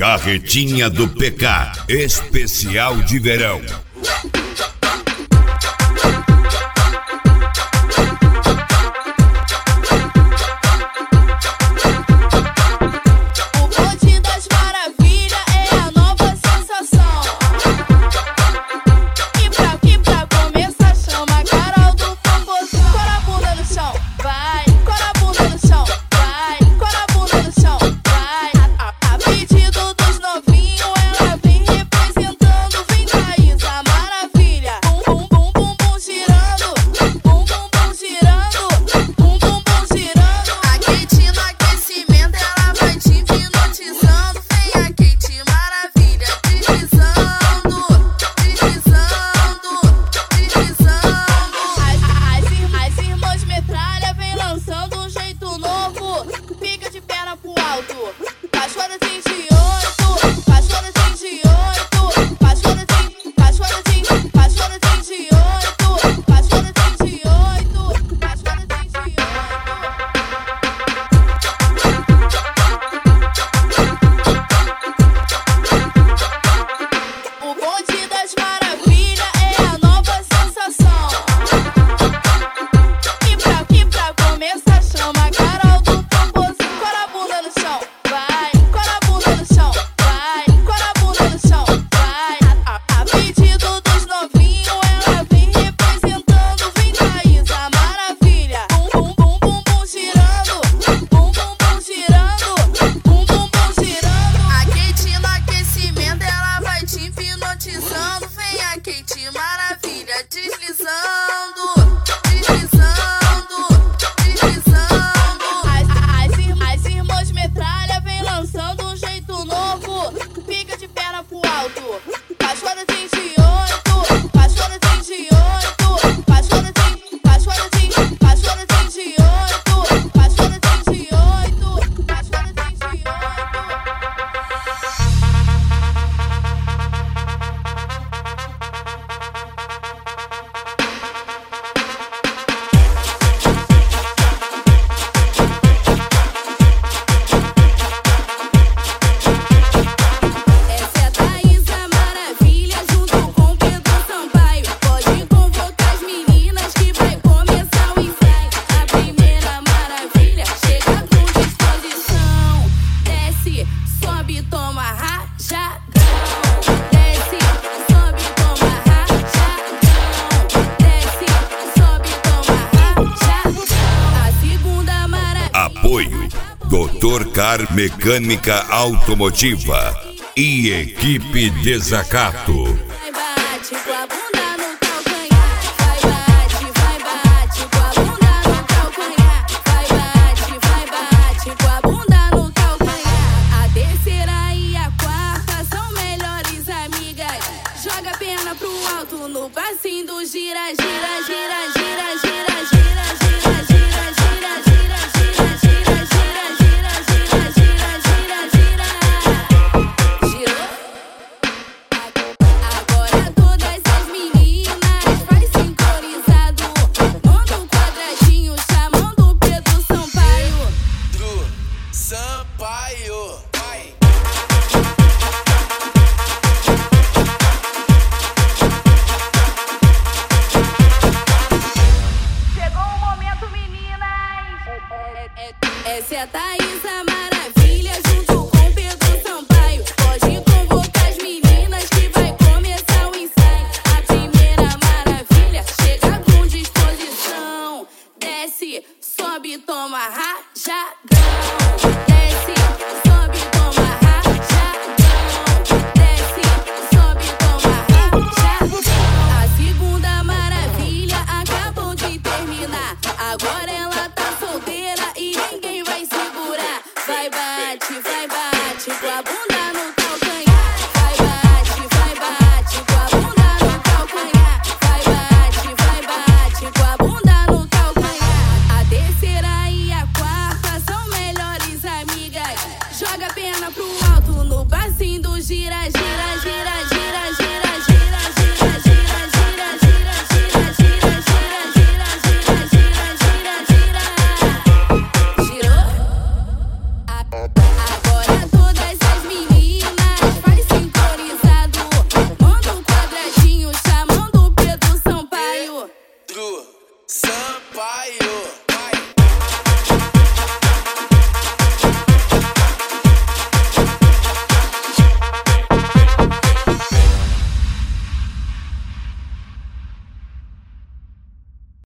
Barretinha do PK, especial de verão. Apoio Dr. Car Mecânica Automotiva e Equipe Desacato. Joga a perna pro alto no passinho do gira, gira, gira, gira, gira, gira, gira, gira, gira, gira, gira, gira, gira, gira, gira, gira, gira. Girou? Agora todas as meninas faz sincronizado. Manda um quadradinho chamando o Pedro Sampaio. Pedro Sampaio. Essa é a Thaís, a maravilha, junto com Pedro Sampaio. Pode convocar as meninas que vai começar o ensaio. A primeira maravilha chega com disposição. Desce, sobe, toma rajadão. Desce, sobe, toma rajadão. Desce, sobe, toma rajadão. A segunda maravilha acabou de terminar. Agora ela tá